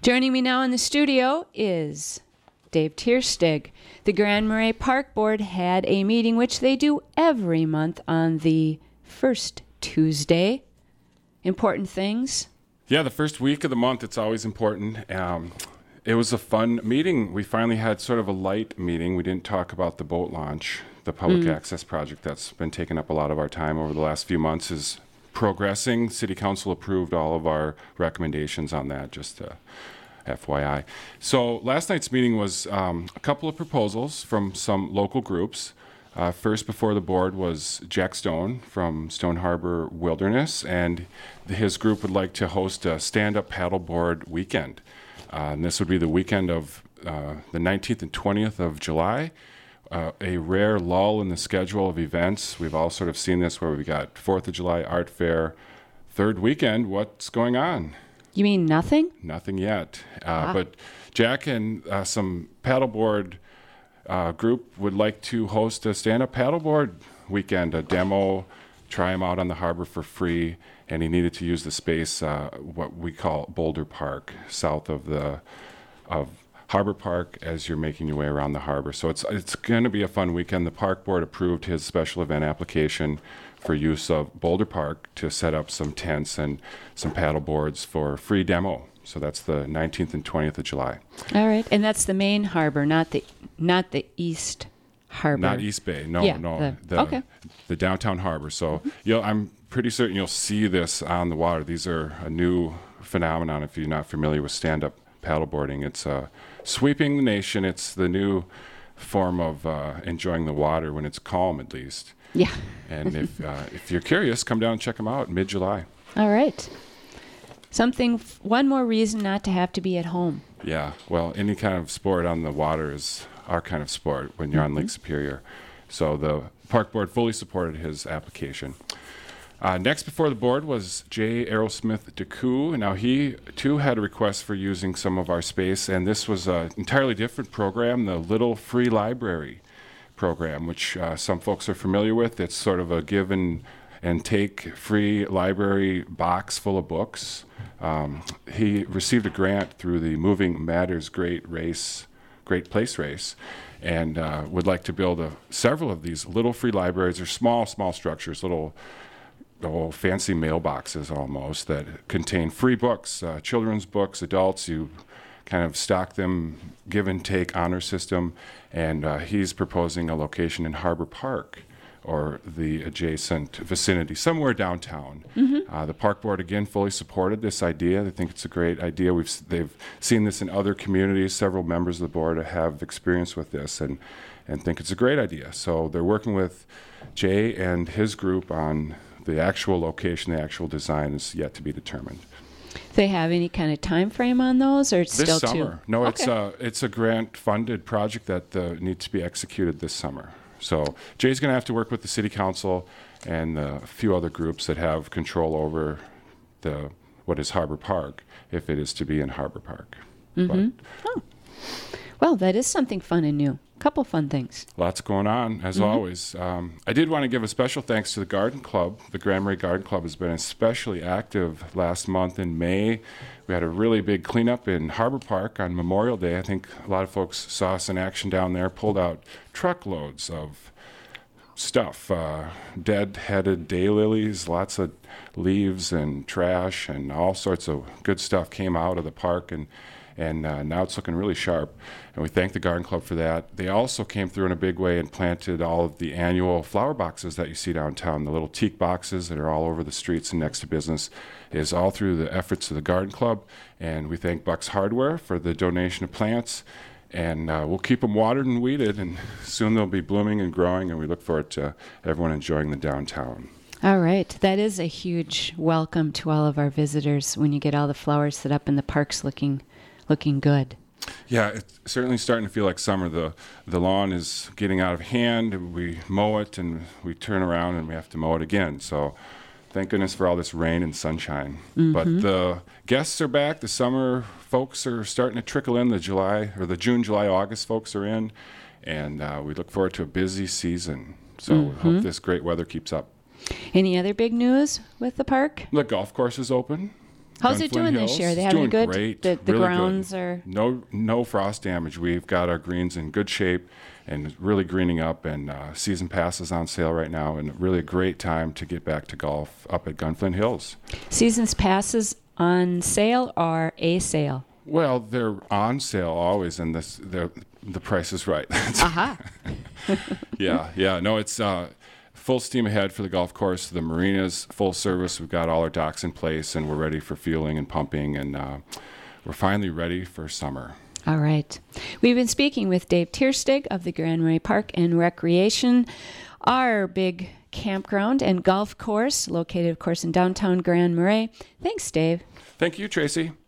Joining me now in the studio is Dave Tierstig. The Grand Marais Park Board had a meeting, which they do every month on the first Tuesday. Important things. Yeah, the first week of the month, it's always important. It was a fun meeting. We finally had sort of a light meeting. We didn't talk about the boat launch. The public access project that's been taking up a lot of our time over the last few months is progressing. City Council approved all of our recommendations on that, just FYI. So last night's meeting was a couple of proposals from some local groups. First before the board was Jack Stone from Stone Harbor Wilderness, and his group would like to host a stand-up paddleboard weekend. And this would be the weekend of the 19th and 20th of July. A rare lull in the schedule of events. We've all sort of seen this where we got 4th of July art fair, third weekend. What's going on? You mean nothing? Nothing yet. But Jack and some paddleboard group would like to host a stand-up paddleboard weekend, a demo, try them out on the harbor for free, and he needed to use the space, what we call Boulder Park, south of Harbor Park as you're making your way around the harbor. So it's going to be a fun weekend. The park board approved his special event application for use of Boulder Park to set up some tents and some paddle boards for free demo. So that's the 19th and 20th of July. All right, and that's the main harbor, not the East Harbor. Not East Bay, no. The downtown harbor. So I'm pretty certain you'll see this on the water. These are a new phenomenon if you're not familiar with stand-up paddleboarding. It's sweeping the nation. It's the new form of enjoying the water when it's calm, at least. Yeah. And if you're curious, come down and check them out mid-July. All right. One more reason not to have to be at home. Yeah. Well, any kind of sport on the water is our kind of sport when you're on Lake Superior. So the park board fully supported his application. Next before the board was Jay Aerosmith DeCoo. Now he too had a request for using some of our space, and this was an entirely different program, the Little Free Library program, which some folks are familiar with. It's sort of a give and take free library box full of books. He received a grant through the Moving Matters Great Place Race, and would like to build several of these little free libraries. They're small structures, little fancy mailboxes almost that contain free books, children's books, adults. You kind of stock them, give and take honor system, and he's proposing a location in Harbor Park or the adjacent vicinity, somewhere downtown. The park board again fully supported this idea. They think it's a great idea. They've seen this in other communities. Several members of the board have experience with this and think it's a great idea. So they're working with Jay and his group on the actual location. The actual design is yet to be determined. They have any kind of time frame on those, or it's this still summer? No, okay. It's a grant-funded project that needs to be executed this summer. So Jay's going to have to work with the City Council and a few other groups that have control over what is Harbor Park, if it is to be in Harbor Park. Well, that is something fun and new. Couple fun things. Lots going on, as always. I did want to give a special thanks to the Garden Club. The Grand Marais Garden Club has been especially active last month in May. We had a really big cleanup in Harbor Park on Memorial Day. I think a lot of folks saw us in action down there, pulled out truckloads of stuff, dead-headed daylilies, lots of leaves and trash, and all sorts of good stuff came out of the park, and now it's looking really sharp, and we thank the Garden Club for that. They also came through in a big way and planted all of the annual flower boxes that you see downtown. The little teak boxes that are all over the streets and next to business is all through the efforts of the Garden Club, and we thank Buck's Hardware for the donation of plants, and we'll keep them watered and weeded, and soon they'll be blooming and growing, and we look forward to everyone enjoying the downtown. All right. That is a huge welcome to all of our visitors when you get all the flowers set up and the parks looking good. Yeah, it's certainly starting to feel like summer. The lawn is getting out of hand. We mow it and we turn around and we have to mow it again. So thank goodness for all this rain and sunshine. But the guests are back. The summer folks are starting to trickle in. The June, July, August folks are in. And we look forward to a busy season. So we hope this great weather keeps up. Any other big news with the park? The golf course is open. How's it Gunflint doing this Hills. year? They It's having doing good? great. The Really grounds good. are. No frost damage. We've got our greens in good shape and really greening up, and season passes on sale right now, and really a great time to get back to golf up at Gunflint Hills. Seasons passes on sale or a sale? Well, they're on sale always, and the price is right. Aha. Yeah. No, it's full steam ahead for the golf course. The marina's full service. We've got all our docks in place, and we're ready for fueling and pumping, and we're finally ready for summer. All right. We've been speaking with Dave Tierstig of the Grand Marais Park and Recreation, our big campground and golf course, located, of course, in downtown Grand Marais. Thanks, Dave. Thank you, Tracy.